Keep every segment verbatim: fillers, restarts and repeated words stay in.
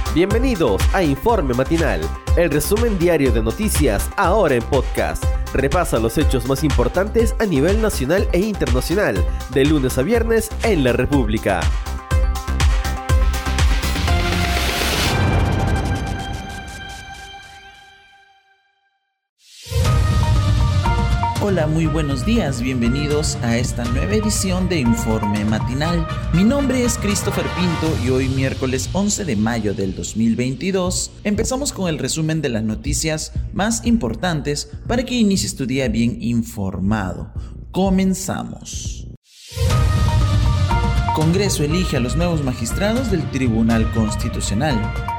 Bienvenidos a Informe Matinal, el resumen diario de noticias ahora en podcast. Repasa los hechos más importantes a nivel nacional e internacional, de lunes a viernes en la República. Hola, muy buenos días, bienvenidos a esta nueva edición de Informe Matinal. Mi nombre es Christopher Pinto y hoy miércoles once de mayo del dos mil veintidós empezamos con el resumen de las noticias más importantes para que inicies tu día bien informado. Comenzamos. Congreso elige a los nuevos magistrados del Tribunal Constitucional.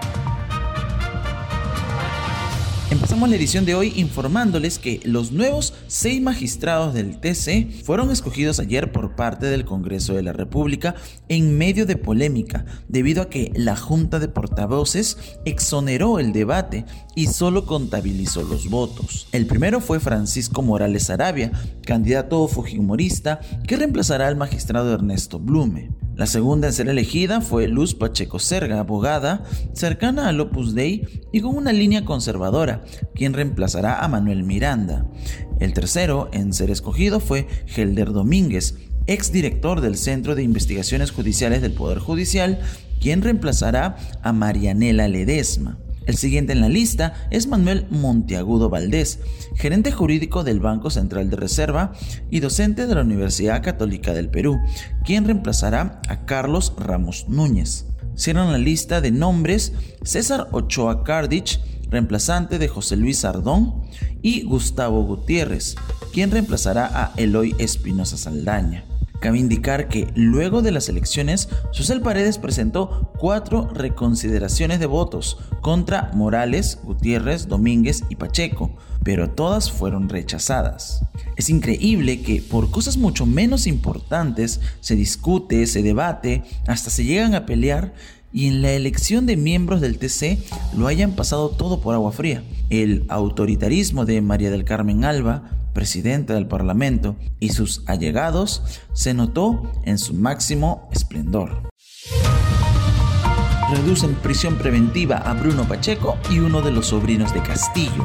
Empezamos la edición de hoy informándoles que los nuevos seis magistrados del T C fueron escogidos ayer por parte del Congreso de la República en medio de polémica, debido a que la Junta de Portavoces exoneró el debate y solo contabilizó los votos. El primero fue Francisco Morales Sarabia, candidato fujimorista que reemplazará al magistrado Ernesto Blume. La segunda en ser elegida fue Luz Pacheco Serga, abogada cercana al Opus Dei y con una línea conservadora, quien reemplazará a Manuel Miranda. El tercero en ser escogido fue Helder Domínguez, exdirector del Centro de Investigaciones Judiciales del Poder Judicial, quien reemplazará a Marianela Ledesma. El siguiente en la lista es Manuel Monteagudo Valdés, gerente jurídico del Banco Central de Reserva y docente de la Universidad Católica del Perú, quien reemplazará a Carlos Ramos Núñez. Cierran la lista de nombres César Ochoa Cardich, reemplazante de José Luis Ardón, y Gustavo Gutiérrez, quien reemplazará a Eloy Espinosa Saldaña. Cabe indicar que luego de las elecciones, Susel Paredes presentó cuatro reconsideraciones de votos contra Morales, Gutiérrez, Domínguez y Pacheco, pero todas fueron rechazadas. Es increíble que por cosas mucho menos importantes se discute, se debate, hasta se llegan a pelear, y en la elección de miembros del T C lo hayan pasado todo por agua fría. El autoritarismo de María del Carmen Alba, presidenta del Parlamento, y sus allegados se notó en su máximo esplendor. Reducen prisión preventiva a Bruno Pacheco y uno de los sobrinos de Castillo.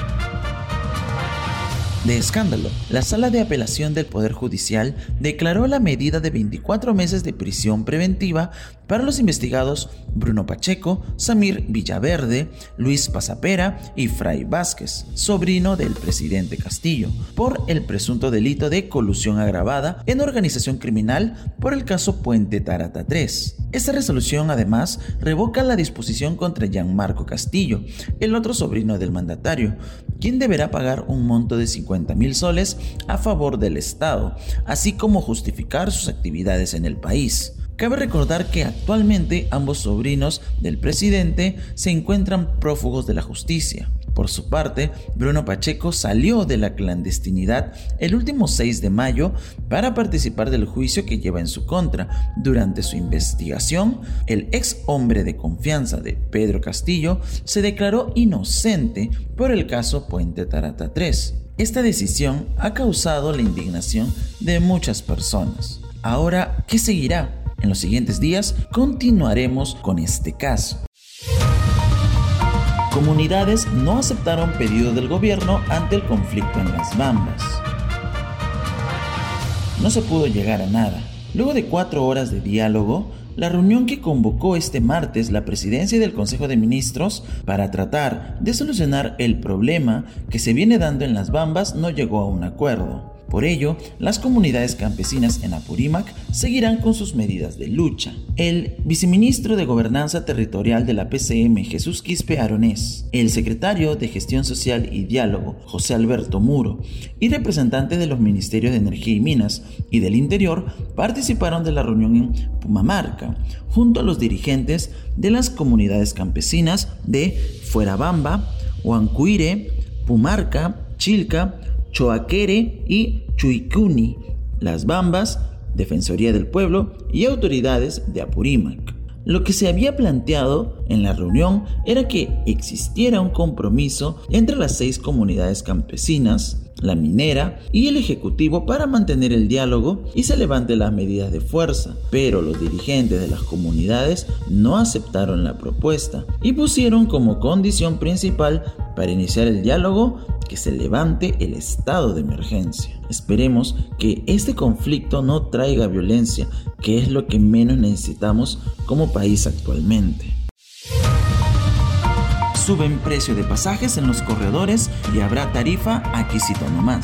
De escándalo, la Sala de Apelación del Poder Judicial declaró la medida de veinticuatro meses de prisión preventiva para los investigados Bruno Pacheco, Samir Villaverde, Luis Pasapera y Fray Vázquez, sobrino del presidente Castillo, por el presunto delito de colusión agravada en organización criminal por el caso Puente Tarata tres. Esta resolución además revoca la disposición contra Gianmarco Castillo, el otro sobrino del mandatario, quien deberá pagar un monto de cincuenta mil soles a favor del Estado, así como justificar sus actividades en el país. Cabe recordar que actualmente ambos sobrinos del presidente se encuentran prófugos de la justicia. Por su parte, Bruno Pacheco salió de la clandestinidad el último seis de mayo para participar del juicio que lleva en su contra. Durante su investigación, el ex hombre de confianza de Pedro Castillo se declaró inocente por el caso Puente Tarata tres. Esta decisión ha causado la indignación de muchas personas. Ahora, ¿qué seguirá? En los siguientes días continuaremos con este caso. Comunidades no aceptaron pedido del gobierno ante el conflicto en Las Bambas. No se pudo llegar a nada. Luego de cuatro horas de diálogo, la reunión que convocó este martes la presidencia del Consejo de Ministros para tratar de solucionar el problema que se viene dando en Las Bambas no llegó a un acuerdo. Por ello, las comunidades campesinas en Apurímac seguirán con sus medidas de lucha. El viceministro de Gobernanza Territorial de la P C M, Jesús Quispe Aronés, el secretario de Gestión Social y Diálogo, José Alberto Muro, y representantes de los Ministerios de Energía y Minas y del Interior participaron de la reunión en Pumamarca, junto a los dirigentes de las comunidades campesinas de Fuerabamba, Huancuire, Pumarca, Chilca, Choaquere y Chuicuni, Las Bambas, Defensoría del Pueblo y autoridades de Apurímac. Lo que se había planteado en la reunión era que existiera un compromiso entre las seis comunidades campesinas la minera y el ejecutivo para mantener el diálogo y se levanten las medidas de fuerza, pero los dirigentes de las comunidades no aceptaron la propuesta y pusieron como condición principal para iniciar el diálogo que se levante el estado de emergencia. Esperemos que este conflicto no traiga violencia, que es lo que menos necesitamos como país actualmente. Suben precio de pasajes en los corredores y habrá tarifa aquisito nomás.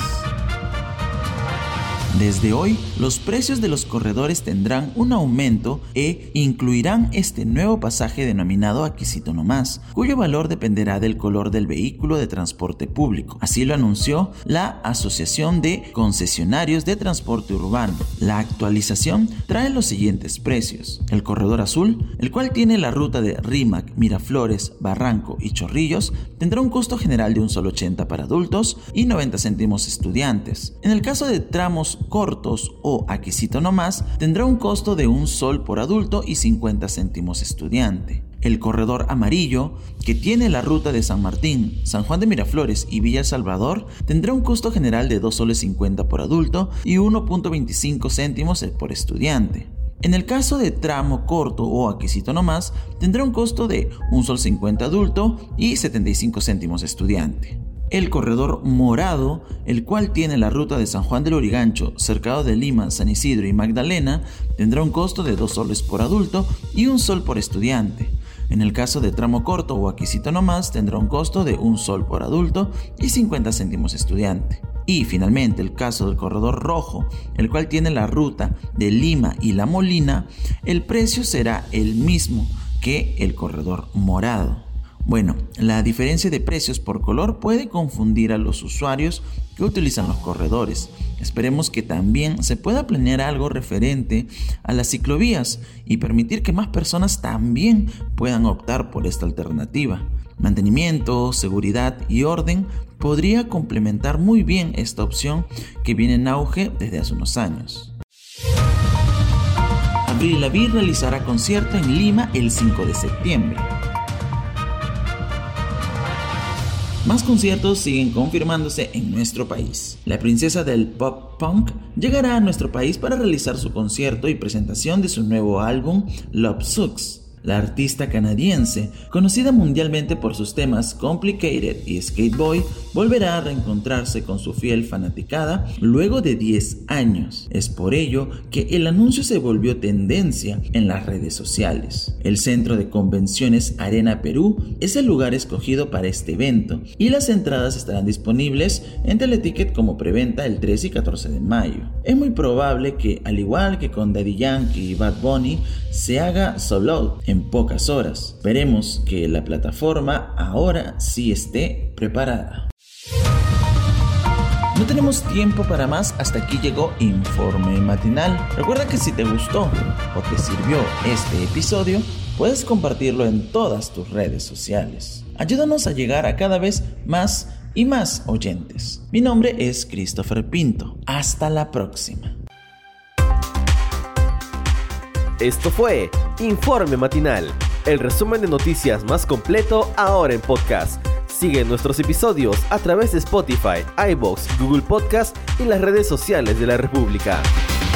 Desde hoy, los precios de los corredores tendrán un aumento e incluirán este nuevo pasaje denominado aquisito nomás, cuyo valor dependerá del color del vehículo de transporte público. Así lo anunció la Asociación de Concesionarios de Transporte Urbano. La actualización trae los siguientes precios. El corredor azul, el cual tiene la ruta de Rímac, Miraflores, Barranco y Chorrillos, tendrá un costo general de un sol ochenta para adultos y noventa céntimos estudiantes. En el caso de tramos cortos o aquisito nomás, tendrá un costo de un sol por adulto y cincuenta céntimos estudiante. El corredor amarillo, que tiene la ruta de San Martín, San Juan de Miraflores y Villa El Salvador, tendrá un costo general de dos soles cincuenta por adulto y uno punto veinticinco céntimos por estudiante. En el caso de tramo corto o aquisito nomás, tendrá un costo de un sol cincuenta adulto y setenta y cinco céntimos estudiante. El corredor morado, el cual tiene la ruta de San Juan del Lurigancho, Cercado de Lima, San Isidro y Magdalena, tendrá un costo de dos soles por adulto y un sol por estudiante. En el caso de tramo corto o aquisito nomás, tendrá un costo de un sol por adulto y cincuenta céntimos estudiante. Y finalmente el caso del corredor rojo, el cual tiene la ruta de Lima y La Molina, el precio será el mismo que el corredor morado. Bueno, la diferencia de precios por color puede confundir a los usuarios que utilizan los corredores. Esperemos que también se pueda planear algo referente a las ciclovías y permitir que más personas también puedan optar por esta alternativa. Mantenimiento, seguridad y orden podría complementar muy bien esta opción que viene en auge desde hace unos años. Avril Lavigne realizará concierto en Lima el cinco de septiembre. Más conciertos siguen confirmándose en nuestro país. La princesa del pop punk llegará a nuestro país para realizar su concierto y presentación de su nuevo álbum Love Sux. La artista canadiense, conocida mundialmente por sus temas Complicated y Skate Boy, volverá a reencontrarse con su fiel fanaticada luego de diez años. Es por ello que el anuncio se volvió tendencia en las redes sociales. El Centro de Convenciones Arena Perú es el lugar escogido para este evento y las entradas estarán disponibles en Teleticket como preventa el trece y catorce de mayo. Es muy probable que, al igual que con Daddy Yankee y Bad Bunny, se haga sold out en pocas horas. Esperemos que la plataforma ahora sí esté preparada. No tenemos tiempo para más, hasta aquí llegó Informe Matinal. Recuerda que si te gustó o te sirvió este episodio, puedes compartirlo en todas tus redes sociales. Ayúdanos a llegar a cada vez más y más oyentes. Mi nombre es Christopher Pinto. Hasta la próxima. Esto fue Informe Matinal, el resumen de noticias más completo ahora en podcast. Sigue nuestros episodios a través de Spotify, iVoox, Google Podcast y las redes sociales de la República.